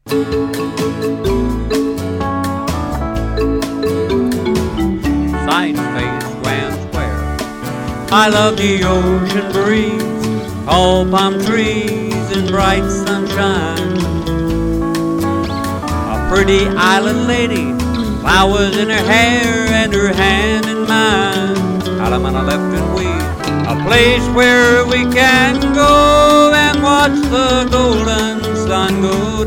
Side-face Grand Square. I love the ocean breeze, tall palm trees and bright sunshine. A pretty island lady, flowers in her hair and her hand in mine. Alamana left and we, a place where we can go and watch the golden sun go